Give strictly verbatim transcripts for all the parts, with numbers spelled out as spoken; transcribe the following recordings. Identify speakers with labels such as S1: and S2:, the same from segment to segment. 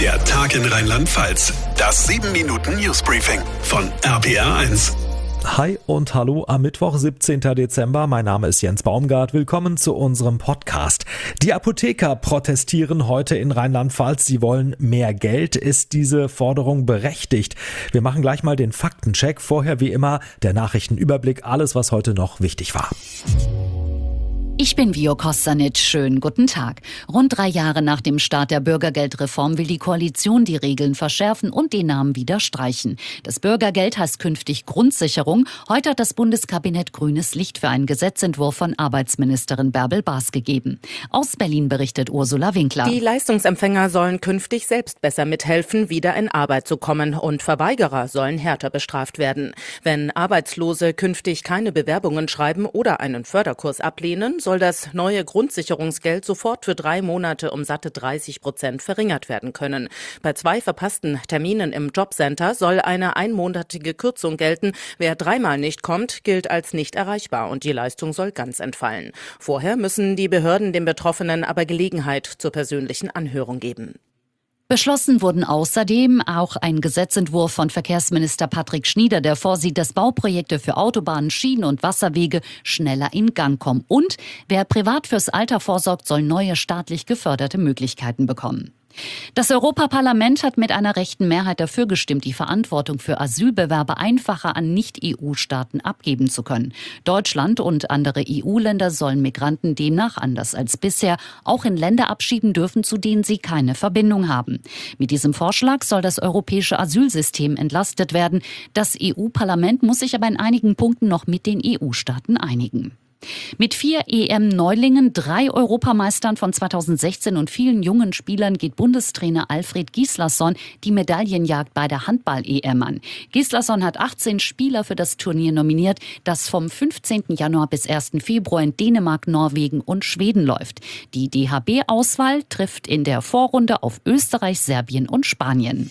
S1: Der Tag in Rheinland-Pfalz. Das sieben Minuten Newsbriefing von R P R eins.
S2: Hi und hallo am Mittwoch, siebzehnten Dezember. Mein Name ist Jens Baumgart. Willkommen zu unserem Podcast. Die Apotheker protestieren heute in Rheinland-Pfalz. Sie wollen mehr Geld. Ist diese Forderung berechtigt? Wir machen gleich mal den Faktencheck. Vorher wie immer der Nachrichtenüberblick. Alles, was heute noch wichtig war.
S3: Ich bin Vio Kostanic. Schönen guten Tag. Rund drei Jahre nach dem Start der Bürgergeldreform will die Koalition die Regeln verschärfen und den Namen wieder streichen. Das Bürgergeld heißt künftig Grundsicherung. Heute hat das Bundeskabinett grünes Licht für einen Gesetzentwurf von Arbeitsministerin Bärbel Baas gegeben. Aus Berlin berichtet Ursula Winkler.
S4: Die Leistungsempfänger sollen künftig selbst besser mithelfen, wieder in Arbeit zu kommen, und Verweigerer sollen härter bestraft werden. Wenn Arbeitslose künftig keine Bewerbungen schreiben oder einen Förderkurs ablehnen, soll das neue Grundsicherungsgeld sofort für drei Monate um satte dreißig Prozent verringert werden können. Bei zwei verpassten Terminen im Jobcenter soll eine einmonatige Kürzung gelten. Wer dreimal nicht kommt, gilt als nicht erreichbar und die Leistung soll ganz entfallen. Vorher müssen die Behörden den Betroffenen aber Gelegenheit zur persönlichen Anhörung geben.
S3: Beschlossen wurden außerdem auch ein Gesetzentwurf von Verkehrsminister Patrick Schnieder, der vorsieht, dass Bauprojekte für Autobahnen, Schienen und Wasserwege schneller in Gang kommen. Und wer privat fürs Alter vorsorgt, soll neue staatlich geförderte Möglichkeiten bekommen. Das Europaparlament hat mit einer rechten Mehrheit dafür gestimmt, die Verantwortung für Asylbewerber einfacher an Nicht-E U-Staaten abgeben zu können. Deutschland und andere E U-Länder sollen Migranten demnach anders als bisher auch in Länder abschieben dürfen, zu denen sie keine Verbindung haben. Mit diesem Vorschlag soll das europäische Asylsystem entlastet werden. Das E U-Parlament muss sich aber in einigen Punkten noch mit den E U-Staaten einigen. Mit vier E M-Neulingen, drei Europameistern von zweitausendsechzehn und vielen jungen Spielern geht Bundestrainer Alfred Gislason die Medaillenjagd bei der Handball-E M an. Gislason hat achtzehn Spieler für das Turnier nominiert, das vom fünfzehnten Januar bis ersten Februar in Dänemark, Norwegen und Schweden läuft. Die D H B-Auswahl trifft in der Vorrunde auf Österreich, Serbien und Spanien.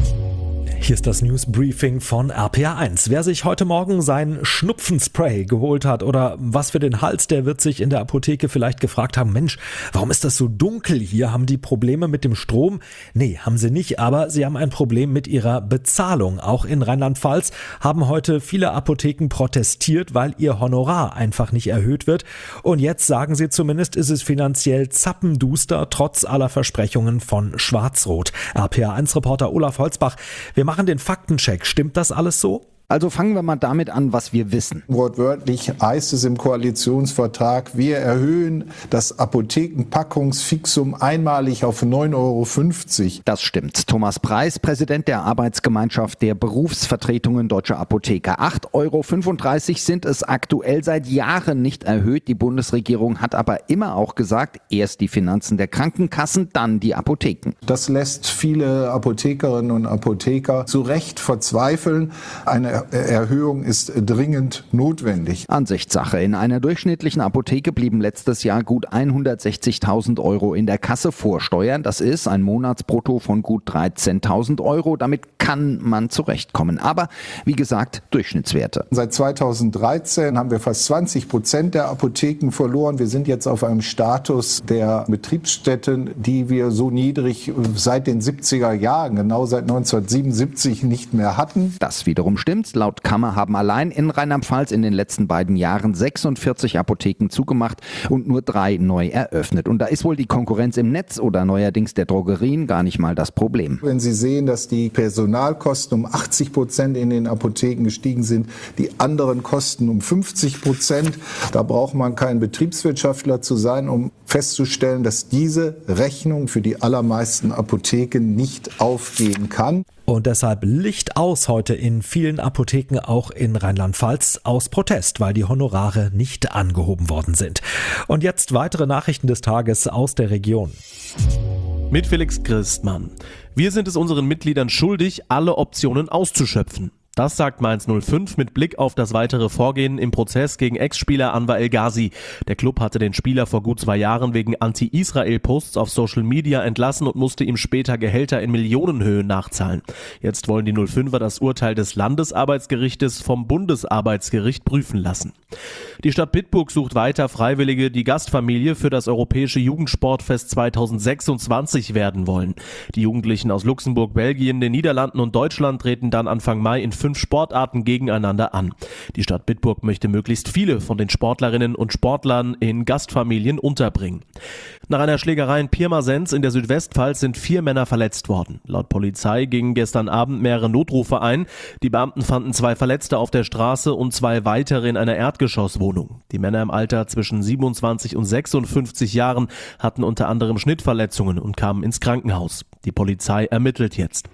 S2: Hier ist das Newsbriefing von R P R eins. Wer sich heute Morgen sein Schnupfenspray geholt hat oder was für den Hals, der wird sich in der Apotheke vielleicht gefragt haben, Mensch, warum ist das so dunkel hier? Haben die Probleme mit dem Strom? Nee, haben sie nicht, aber sie haben ein Problem mit ihrer Bezahlung. Auch in Rheinland-Pfalz haben heute viele Apotheken protestiert, weil ihr Honorar einfach nicht erhöht wird. Und jetzt, sagen sie zumindest, ist es finanziell zappenduster, trotz aller Versprechungen von Schwarz-Rot. R P R eins-Reporter Olaf Holzbach, wir machen den Faktencheck. Stimmt das alles so?
S5: Also fangen wir mal damit an, was wir wissen.
S6: Wortwörtlich heißt es im Koalitionsvertrag, wir erhöhen das Apothekenpackungsfixum einmalig auf neun Euro fünfzig.
S5: Das stimmt. Thomas Preis, Präsident der Arbeitsgemeinschaft der Berufsvertretungen Deutscher Apotheker. acht Euro fünfunddreißig sind es aktuell seit Jahren nicht erhöht. Die Bundesregierung hat aber immer auch gesagt, erst die Finanzen der Krankenkassen, dann die Apotheken.
S6: Das lässt viele Apothekerinnen und Apotheker zu Recht verzweifeln. Eine Erhöhung ist dringend notwendig.
S5: Ansichtssache. In einer durchschnittlichen Apotheke blieben letztes Jahr gut hundertsechzigtausend Euro in der Kasse vor Steuern. Das ist ein Monatsbrutto von gut dreizehntausend Euro. Damit kann man zurechtkommen. Aber wie gesagt, Durchschnittswerte.
S6: Seit zweitausenddreizehn haben wir fast zwanzig Prozent der Apotheken verloren. Wir sind jetzt auf einem Status der Betriebsstätten, die wir so niedrig seit den siebziger Jahren, genau seit neunzehnhundertsiebenundsiebzig, nicht mehr hatten.
S5: Das wiederum stimmt. Laut Kammer haben allein in Rheinland-Pfalz in den letzten beiden Jahren sechsundvierzig Apotheken zugemacht und nur drei neu eröffnet. Und da ist wohl die Konkurrenz im Netz oder neuerdings der Drogerien gar nicht mal das Problem.
S6: Wenn Sie sehen, dass die Personalkosten um achtzig Prozent in den Apotheken gestiegen sind, die anderen Kosten um fünfzig Prozent, da braucht man kein Betriebswirtschaftler zu sein, um festzustellen, dass diese Rechnung für die allermeisten Apotheken nicht aufgehen kann.
S2: Und deshalb Licht aus heute in vielen Apotheken, auch in Rheinland-Pfalz, aus Protest, weil die Honorare nicht angehoben worden sind. Und jetzt weitere Nachrichten des Tages aus der Region.
S7: Mit Felix Christmann. Wir sind es unseren Mitgliedern schuldig, alle Optionen auszuschöpfen. Das sagt Mainz null fünf mit Blick auf das weitere Vorgehen im Prozess gegen Ex-Spieler Anwar El Ghazi. Der Club hatte den Spieler vor gut zwei Jahren wegen Anti-Israel-Posts auf Social Media entlassen und musste ihm später Gehälter in Millionenhöhe nachzahlen. Jetzt wollen die null fünfer das Urteil des Landesarbeitsgerichtes vom Bundesarbeitsgericht prüfen lassen. Die Stadt Bitburg sucht weiter Freiwillige, die Gastfamilie für das Europäische Jugendsportfest zweitausendsechsundzwanzig werden wollen. Die Jugendlichen aus Luxemburg, Belgien, den Niederlanden und Deutschland treten dann Anfang Mai in fünf Sportarten gegeneinander an. Die Stadt Bitburg möchte möglichst viele von den Sportlerinnen und Sportlern in Gastfamilien unterbringen. Nach einer Schlägerei in Pirmasens in der Südwestpfalz sind vier Männer verletzt worden. Laut Polizei gingen gestern Abend mehrere Notrufe ein. Die Beamten fanden zwei Verletzte auf der Straße und zwei weitere in einer Erdgeschosswohnung. Die Männer im Alter zwischen siebenundzwanzig und sechsundfünfzig Jahren hatten unter anderem Schnittverletzungen und kamen ins Krankenhaus. Die Polizei ermittelt jetzt.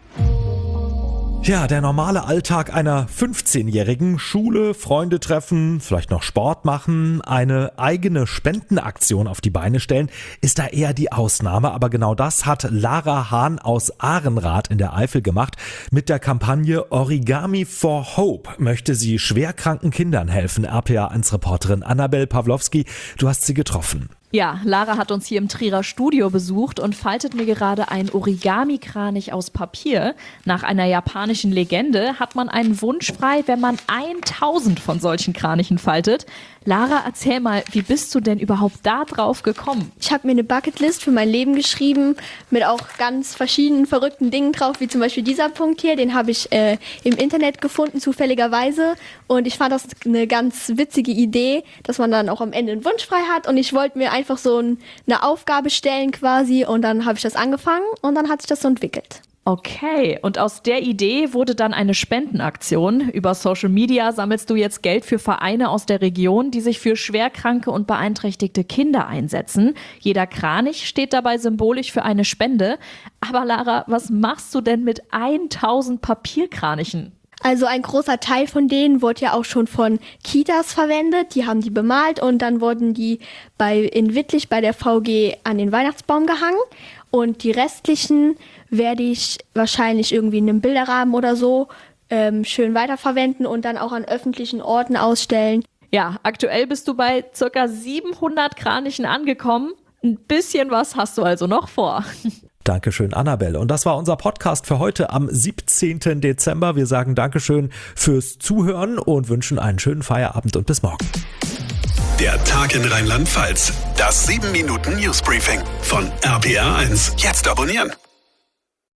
S2: Ja, der normale Alltag einer fünfzehnjährigen, Schule, Freunde treffen, vielleicht noch Sport machen, eine eigene Spendenaktion auf die Beine stellen, ist da eher die Ausnahme. Aber genau das hat Lara Hahn aus Ahrenrath in der Eifel gemacht. Mit der Kampagne Origami for Hope möchte sie schwerkranken Kindern helfen. R P A eins Reporterin Annabel Pawlowski, du hast sie getroffen.
S8: Ja, Lara hat uns hier im Trierer Studio besucht und faltet mir gerade ein Origami-Kranich aus Papier. Nach einer japanischen Legende hat man einen Wunsch frei, wenn man tausend von solchen Kranichen faltet. Lara, erzähl mal, wie bist du denn überhaupt da drauf gekommen?
S9: Ich habe mir eine Bucketlist für mein Leben geschrieben, mit auch ganz verschiedenen verrückten Dingen drauf, wie zum Beispiel dieser Punkt hier, den habe ich äh, im Internet gefunden, zufälligerweise. Und ich fand das eine ganz witzige Idee, dass man dann auch am Ende einen Wunsch frei hat. Und ich wollte mir einfach so ein, eine Aufgabe stellen quasi und dann habe ich das angefangen und dann hat sich das so entwickelt.
S8: Okay, und aus der Idee wurde dann eine Spendenaktion. Über Social Media sammelst du jetzt Geld für Vereine aus der Region, die sich für schwerkranke und beeinträchtigte Kinder einsetzen. Jeder Kranich steht dabei symbolisch für eine Spende. Aber Lara, was machst du denn mit tausend Papierkranichen?
S9: Also ein großer Teil von denen wurde ja auch schon von Kitas verwendet. Die haben die bemalt und dann wurden die bei in Wittlich bei der V G an den Weihnachtsbaum gehangen. Und die restlichen werde ich wahrscheinlich irgendwie in einem Bilderrahmen oder so ähm, schön weiterverwenden und dann auch an öffentlichen Orten ausstellen.
S8: Ja, aktuell bist du bei ca. siebenhundert Kranichen angekommen. Ein bisschen was hast du also noch vor.
S2: Dankeschön, Annabelle. Und das war unser Podcast für heute am siebzehnten Dezember. Wir sagen Dankeschön fürs Zuhören und wünschen einen schönen Feierabend und bis morgen.
S1: Der Tag in Rheinland-Pfalz. Das sieben Minuten Newsbriefing von R P R eins. Jetzt abonnieren.